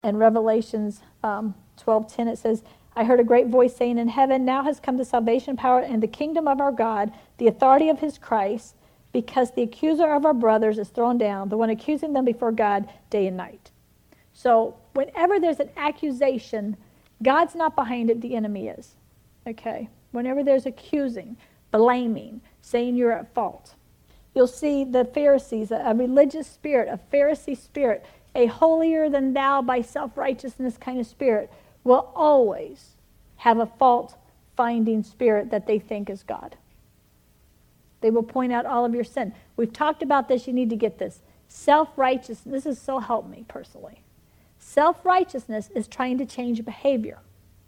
in Revelations 12:10, it says, I heard a great voice saying in heaven, now has come the salvation, power, and the kingdom of our God, the authority of his Christ, because the accuser of our brothers is thrown down, the one accusing them before God day and night. So whenever there's an accusation, God's not behind it, the enemy is. Okay? Whenever there's accusing, blaming, saying you're at fault. You'll see the Pharisees, a religious spirit, a Pharisee spirit, a holier than thou by self-righteousness kind of spirit, will always have a fault-finding spirit that they think is God. They will point out all of your sin. We've talked about this. You need to get this. Self-righteousness, this is so helped me personally. Self-righteousness is trying to change behavior.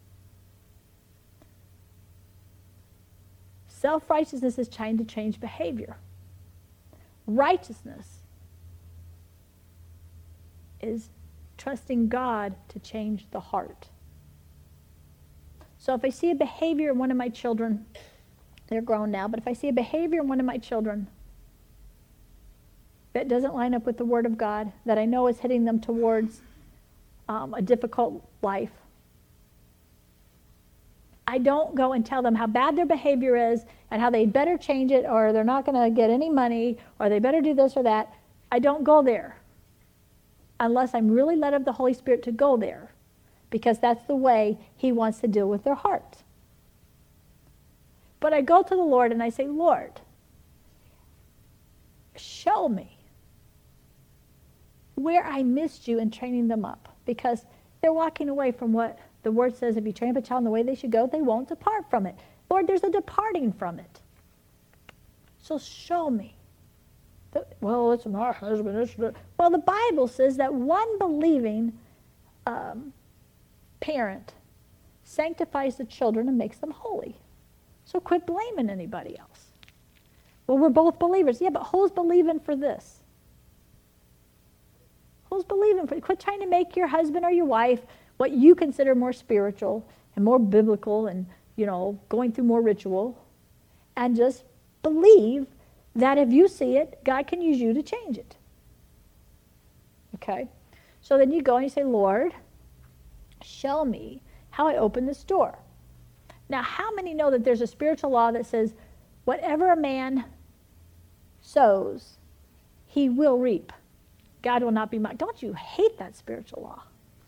Self-righteousness is trying to change behavior. Righteousness is trusting God to change the heart. So if I see a behavior in one of my children, they're grown now, but if I see a behavior in one of my children that doesn't line up with the Word of God, that I know is heading them towards a difficult life, I don't go and tell them how bad their behavior is and how they better change it, or they're not going to get any money, or they better do this or that. I don't go there unless I'm really led of the Holy Spirit to go there, because that's the way he wants to deal with their heart. But I go to the Lord and I say, Lord, show me where I missed you in training them up, because they're walking away from what the Word says. If you train up a child in the way they should go, they won't depart from it. Lord, there's a departing from it. So show me. Well, it's my husband. Well, the Bible says that one believing parent sanctifies the children and makes them holy. So quit blaming anybody else. Well, we're both believers. Yeah, but who's believing for this? Who's believing for it? Quit trying to make your husband or your wife what you consider more spiritual and more biblical and, going through more ritual. And just believe that if you see it, God can use you to change it. Okay? So then you go and you say, Lord, show me how I open this door. Now, how many know that there's a spiritual law that says, whatever a man sows, he will reap. God will not be mocked. Don't you hate that spiritual law?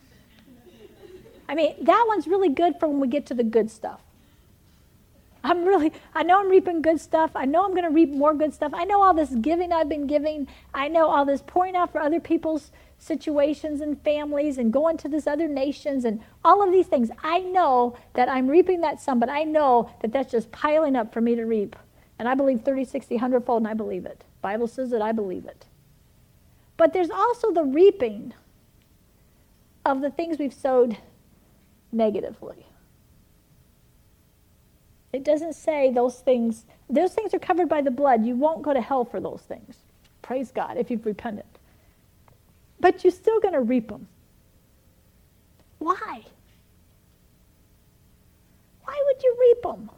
I mean, that one's really good for when we get to the good stuff. I know I'm reaping good stuff. I know I'm going to reap more good stuff. I know all this giving I've been giving. I know all this pouring out for other people's situations and families and going to these other nations and all of these things. I know that I'm reaping that some, but I know that that's just piling up for me to reap. And I believe 30, 60, 100-fold, and I believe it. The Bible says that I believe it. But there's also the reaping of the things we've sowed negatively. It doesn't say those things are covered by the blood. You won't go to hell for those things. Praise God, if you've repented. But you're still going to reap them. Why? Why would you reap them?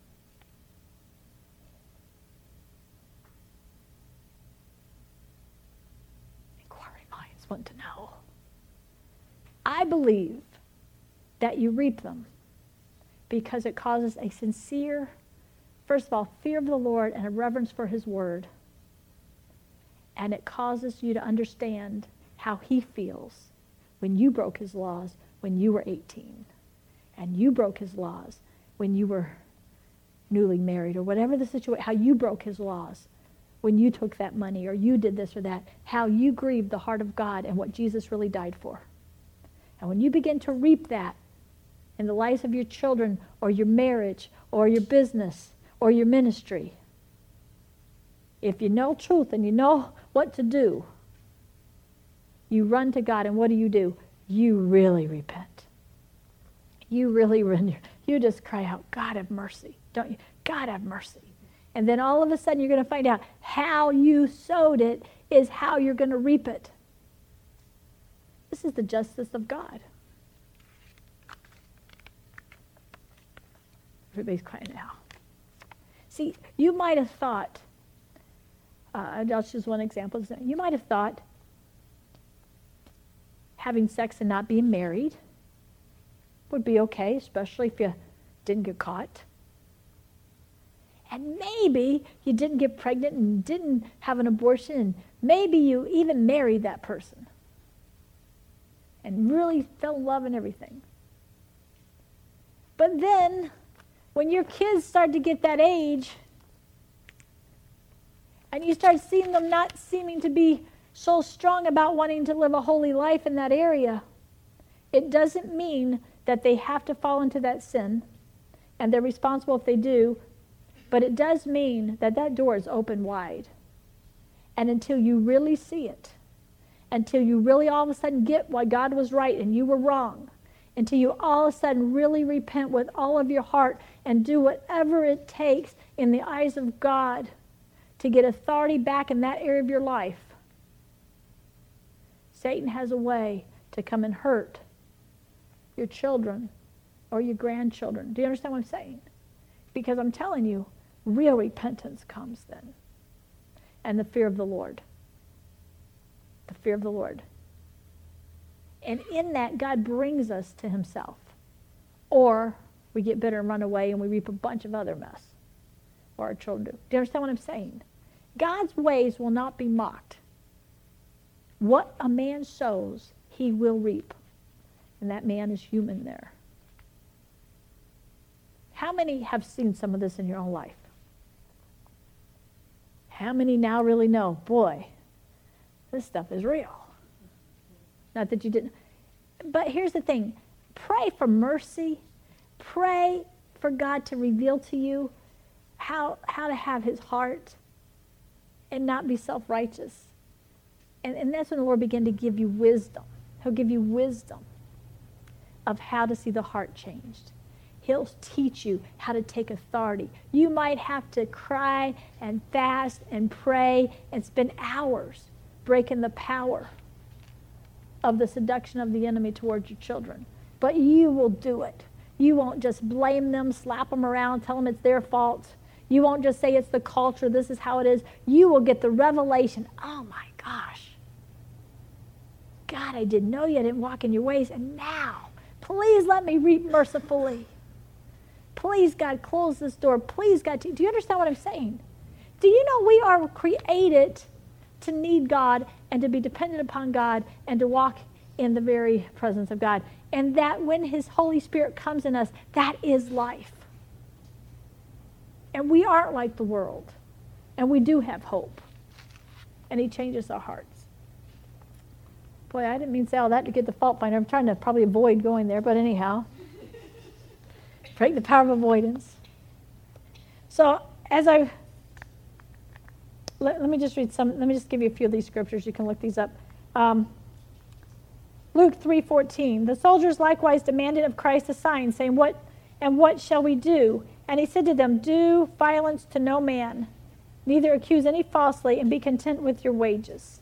Inquiring minds want to know. I believe that you reap them because it causes a sincere, first of all, fear of the Lord and a reverence for his word. And it causes you to understand how he feels when you broke his laws when you were 18. And you broke his laws when you were newly married, or whatever the situation, how you broke his laws when you took that money or you did this or that, how you grieved the heart of God and what Jesus really died for. And when you begin to reap that in the lives of your children or your marriage or your business or your ministry, if you know truth and you know what to do, you run to God, and what do? You really repent. You really run. You just cry out, God have mercy, don't you? God have mercy. And then all of a sudden you're going to find out how you sowed it is how you're going to reap it. This is the justice of God. Everybody's crying now. See, you might have thought, I'll choose one example. You might have thought, having sex and not being married would be okay, especially if you didn't get caught. And maybe you didn't get pregnant and didn't have an abortion, and maybe you even married that person and really fell in love and everything. But then, when your kids start to get that age, and you start seeing them not seeming to be so strong about wanting to live a holy life in that area, it doesn't mean that they have to fall into that sin, and they're responsible if they do, but it does mean that that door is open wide. And until you really see it, until you really all of a sudden get why God was right and you were wrong, until you all of a sudden really repent with all of your heart and do whatever it takes in the eyes of God to get authority back in that area of your life, Satan has a way to come and hurt your children or your grandchildren. Do you understand what I'm saying? Because I'm telling you, real repentance comes then. And the fear of the Lord. The fear of the Lord. And in that, God brings us to himself. Or we get bitter and run away and we reap a bunch of other mess. Or our children do. Do you understand what I'm saying? God's ways will not be mocked. What a man sows, he will reap. And that man is human there. How many have seen some of this in your own life? How many now really know, boy, this stuff is real? Not that you didn't. But here's the thing. Pray for mercy. Pray for God to reveal to you how to have his heart and not be self-righteous. And that's when the Lord began to give you wisdom. He'll give you wisdom of how to see the heart changed. He'll teach you how to take authority. You might have to cry and fast and pray and spend hours breaking the power of the seduction of the enemy towards your children. But you will do it. You won't just blame them, slap them around, tell them it's their fault. You won't just say it's the culture, this is how it is. You will get the revelation, oh my gosh. God, I didn't know you, I didn't walk in your ways, and now, please let me reap mercifully. Please, God, close this door. Please, God, do you understand what I'm saying? Do you know we are created to need God and to be dependent upon God and to walk in the very presence of God? And that when his Holy Spirit comes in us, that is life. And we aren't like the world. And we do have hope. And he changes our hearts. Boy, I didn't mean to say all that to get the fault finder. I'm trying to probably avoid going there, but anyhow. Break the power of avoidance. So as let me just read some, let me just give you a few of these scriptures. You can look these up. Luke 3:14, the soldiers likewise demanded of Christ a sign, saying, what shall we do? And he said to them, do violence to no man, neither accuse any falsely, and be content with your wages.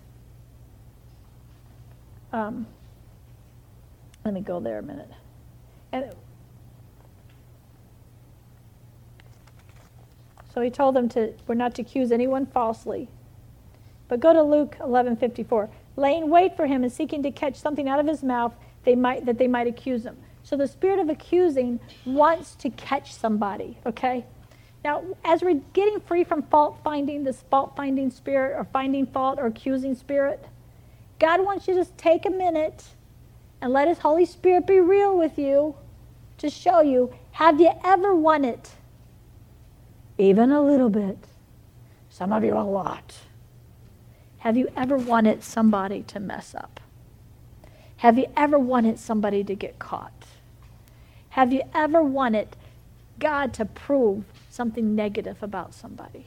Let me go there a minute. And so he told them we're not to accuse anyone falsely. But go to Luke 11:54. Laying wait for him and seeking to catch something out of his mouth that they might accuse him. So the spirit of accusing wants to catch somebody, okay? Now, as we're getting free from fault-finding, this fault-finding spirit or finding fault or accusing spirit, God wants you to just take a minute and let his Holy Spirit be real with you to show you, have you ever wanted, even a little bit, some of you a lot, have you ever wanted somebody to mess up? Have you ever wanted somebody to get caught? Have you ever wanted God to prove something negative about somebody?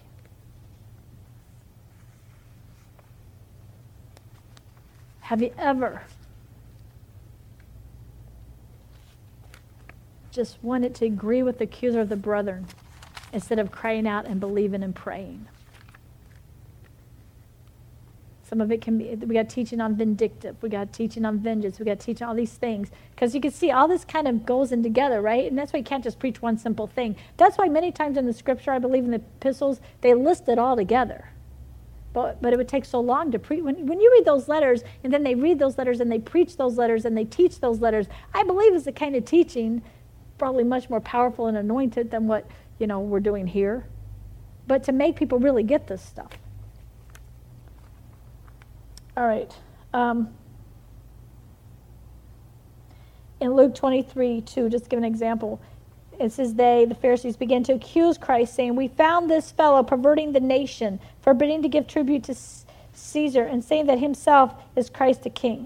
Have you ever just wanted to agree with the accuser of the brethren instead of crying out and believing and praying? Some of it can be, we got teaching on vindictive, we got teaching on vengeance, we got teaching all these things. Because you can see all this kind of goes in together, right? And that's why you can't just preach one simple thing. That's why many times in the scripture, I believe in the epistles, they list it all together. But it would take so long to preach. When you read those letters, and then they read those letters, and they preach those letters, and they teach those letters, I believe it's the kind of teaching probably much more powerful and anointed than what, we're doing here. But to make people really get this stuff. All right. In Luke 23:2, just to give an example, it says the Pharisees, began to accuse Christ, saying, "We found this fellow perverting the nation, forbidding to give tribute to Caesar, and saying that himself is Christ the King."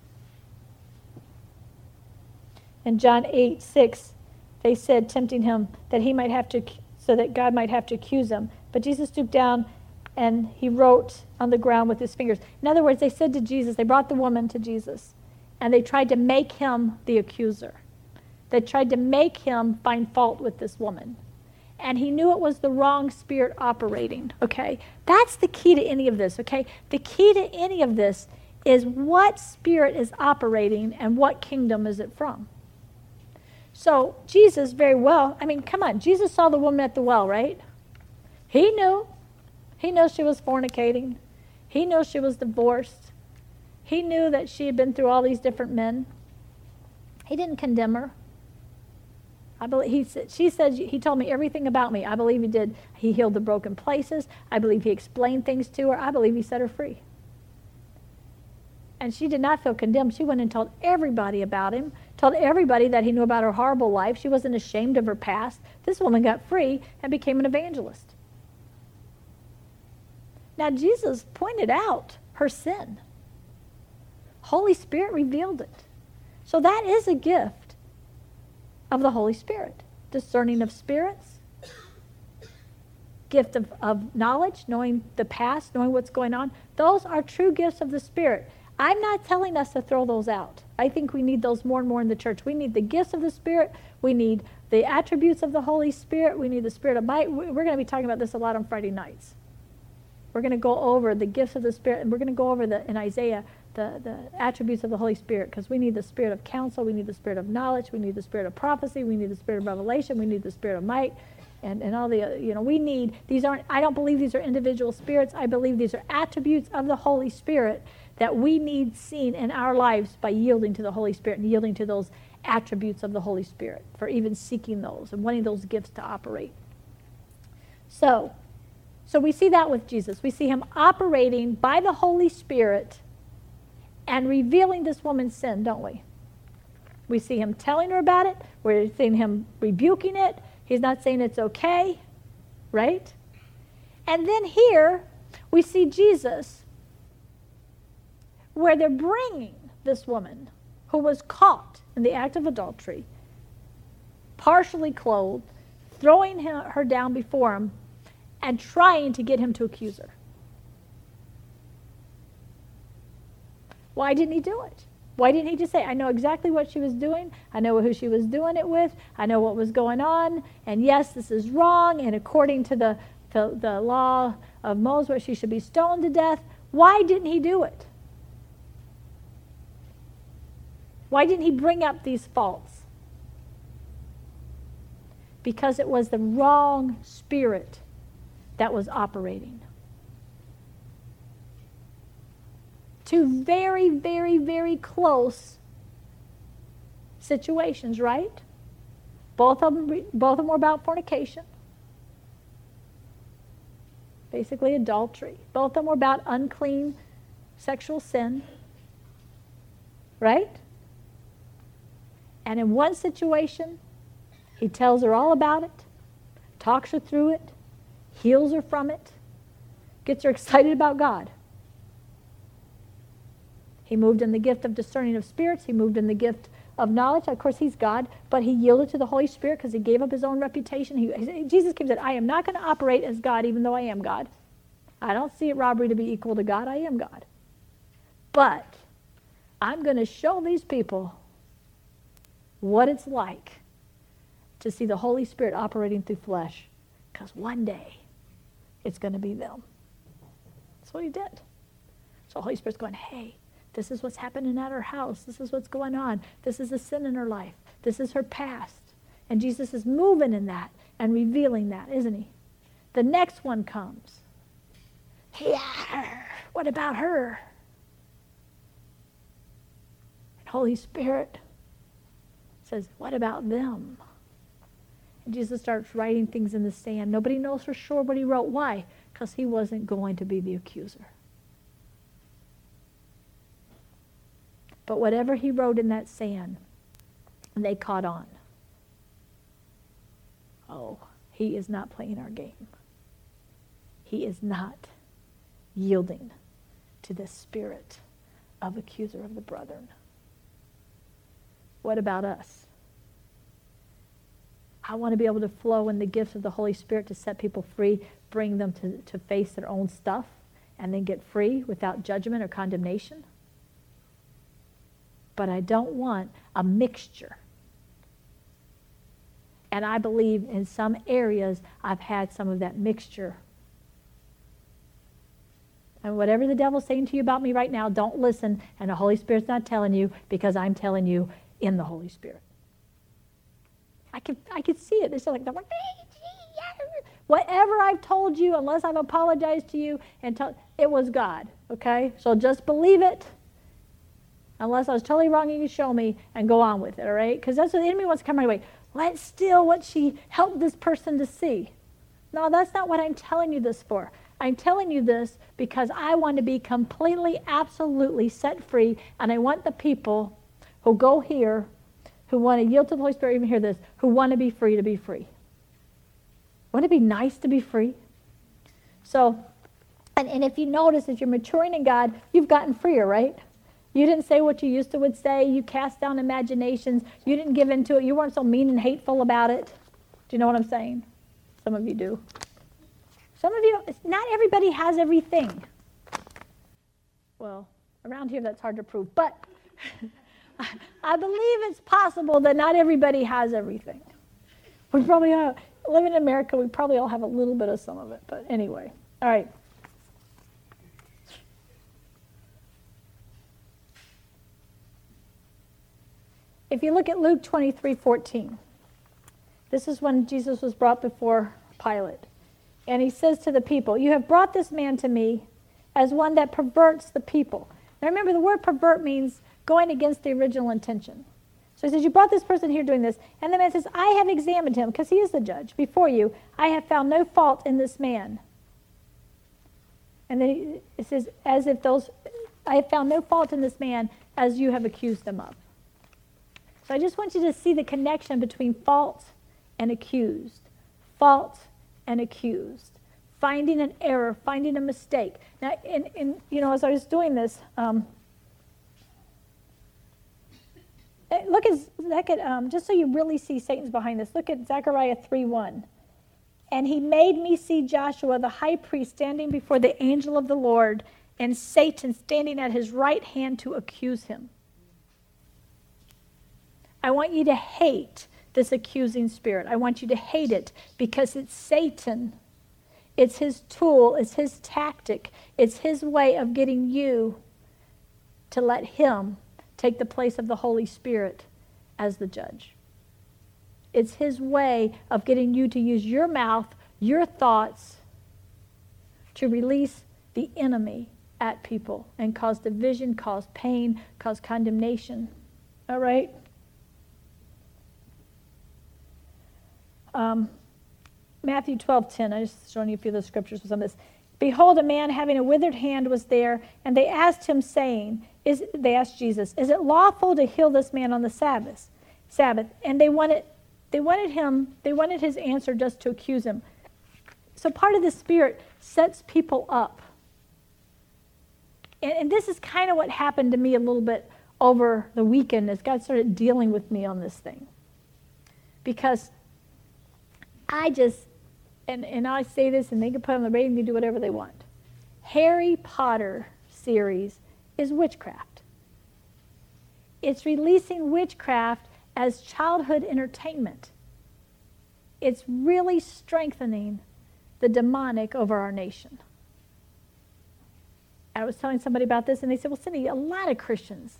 In John 8:6, they said, tempting him, so that God might have to accuse him. But Jesus stooped down and he wrote on the ground with his fingers. In other words, they said to Jesus, they brought the woman to Jesus, and they tried to make him the accuser. They tried to make him find fault with this woman. And he knew it was the wrong spirit operating, okay? That's the key to any of this, okay? The key to any of this is what spirit is operating and what kingdom is it from. So Jesus very well, come on, Jesus saw the woman at the well, right? He knew. He knew she was fornicating. He knew she was divorced. He knew that she had been through all these different men. He didn't condemn her. She said, he told me everything about me. I believe he did. He healed the broken places. I believe he explained things to her. I believe he set her free. And she did not feel condemned. She went and told everybody about him, told everybody that he knew about her horrible life. She wasn't ashamed of her past. This woman got free and became an evangelist. Now, Jesus pointed out her sin. Holy Spirit revealed it. So that is a gift of the Holy Spirit. Discerning of spirits, gift of knowledge, knowing the past, knowing what's going on. Those are true gifts of the Spirit. I'm not telling us to throw those out. I think we need those more and more in the church. We need the gifts of the Spirit. We need the attributes of the Holy Spirit. We need the Spirit of might. We're going to be talking about this a lot on Friday nights. We're going to go over the gifts of the Spirit, and we're going to go over in Isaiah the attributes of the Holy Spirit, because we need the Spirit of counsel, we need the Spirit of knowledge, we need the Spirit of prophecy, we need the Spirit of revelation, we need the Spirit of might, and all the, we need, I don't believe these are individual spirits. I believe these are attributes of the Holy Spirit that we need seen in our lives by yielding to the Holy Spirit and yielding to those attributes of the Holy Spirit, for even seeking those and wanting those gifts to operate. So we see that with Jesus. We see him operating by the Holy Spirit and revealing this woman's sin, don't we? We see him telling her about it. We're seeing him rebuking it. He's not saying it's okay, right? And then here we see Jesus, where they're bringing this woman who was caught in the act of adultery, partially clothed, throwing her down before him, and trying to get him to accuse her. Why didn't he do it? Why didn't he just say, I know exactly what she was doing, I know who she was doing it with, I know what was going on, and yes, this is wrong, and according to the law of Moses, she should be stoned to death. Why didn't he do it? Why didn't he bring up these faults? Because it was the wrong spirit that was operating. Two very, very, very close situations, right? Both of them were about fornication. Basically adultery. Both of them were about unclean sexual sin. Right? And in one situation, he tells her all about it, talks her through it, heals her from it, gets her excited about God. He moved in the gift of discerning of spirits. He moved in the gift of knowledge. Of course, he's God, but he yielded to the Holy Spirit because he gave up his own reputation. Jesus came and said, I am not going to operate as God even though I am God. I don't see it robbery to be equal to God. I am God. But I'm going to show these people what it's like to see the Holy Spirit operating through flesh, because one day it's going to be them. That's what he did. So the Holy Spirit's going, hey, this is what's happening at her house. This is what's going on. This is the sin in her life. This is her past. And Jesus is moving in that and revealing that, isn't he? The next one comes. Yeah, what about her? And Holy Spirit says, what about them? And Jesus starts writing things in the sand. Nobody knows for sure what he wrote. Why? Because he wasn't going to be the accuser. But whatever he wrote in that sand, they caught on. Oh, he is not playing our game. He is not yielding to the spirit of accuser of the brethren. What about us? I want to be able to flow in the gifts of the Holy Spirit to set people free, bring them to face their own stuff, and then get free without judgment or condemnation. But I don't want a mixture. And I believe in some areas I've had some of that mixture. And whatever the devil's saying to you about me right now, don't listen, and the Holy Spirit's not telling you, because I'm telling you in the Holy Spirit. I could see it. It's like, whatever I've told you, unless I've apologized to you, it was God, okay? So just believe it. Unless I was totally wrong, you can show me and go on with it, all right? Because that's what the enemy wants to come right away. Let's steal what she helped this person to see. No, that's not what I'm telling you this for. I'm telling you this because I want to be completely, absolutely set free, and I want the people who go here, who want to yield to the Holy Spirit, even hear this, who want to be free to be free. Wouldn't it be nice to be free? So, and if you notice, as you're maturing in God, you've gotten freer, right? You didn't say what you used to would say. You cast down imaginations. You didn't give into it. You weren't so mean and hateful about it. Do you know what I'm saying? Some of you do. Some of you, not everybody has everything. Well, around here that's hard to prove. But I believe it's possible that not everybody has everything. We probably all, living in America, we probably all have a little bit of some of it. But anyway, all right. If you look at Luke 23:14, this is when Jesus was brought before Pilate. And he says to the people, you have brought this man to me as one that perverts the people. Now remember, the word pervert means going against the original intention. So he says, you brought this person here doing this. And the man says, I have examined him, because he is the judge, before you. I have found no fault in this man. And then it says, I have found no fault in this man as you have accused him of. So I just want you to see the connection between fault and accused. Fault and accused. Finding an error, finding a mistake. Now, as I was doing this, look at just so you really see Satan's behind this, look at Zechariah 3:1. And he made me see Joshua, the high priest, standing before the angel of the Lord, and Satan standing at his right hand to accuse him. I want you to hate this accusing spirit. I want you to hate it because it's Satan. It's his tool. It's his tactic. It's his way of getting you to let him take the place of the Holy Spirit as the judge. It's his way of getting you to use your mouth, your thoughts, to release the enemy at people and cause division, cause pain, cause condemnation. All right? Matthew 12:10. I just showing you a few of the scriptures with some of this. Behold, a man having a withered hand was there, and they asked him, saying, they asked Jesus, is it lawful to heal this man on the Sabbath? And they wanted his answer just to accuse him. So part of the Spirit sets people up. And this is kind of what happened to me a little bit over the weekend as God started dealing with me on this thing. Because I just, and I say this, and they can put it on the radio and do whatever they want. Harry Potter series is witchcraft. It's releasing witchcraft as childhood entertainment. It's really strengthening the demonic over our nation. I was telling somebody about this, and they said, well, Cindy, a lot of Christians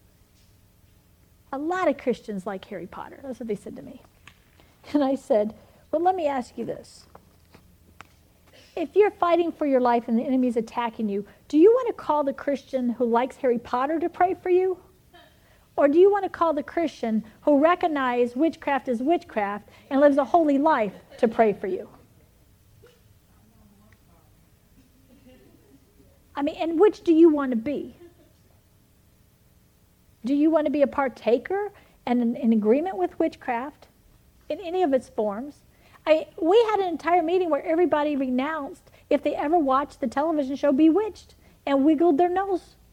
like Harry Potter. That's what they said to me. And I said, well, let me ask you this. if you're fighting for your life and the enemy's attacking you, do you want to call the Christian who likes Harry Potter to pray for you? Or do you want to call the Christian who recognizes witchcraft is witchcraft and lives a holy life to pray for you? I mean, and which do you want to be? Do you want to be a partaker and in agreement with witchcraft in any of its forms? We had an entire meeting where everybody renounced if they ever watched the television show Bewitched and wiggled their nose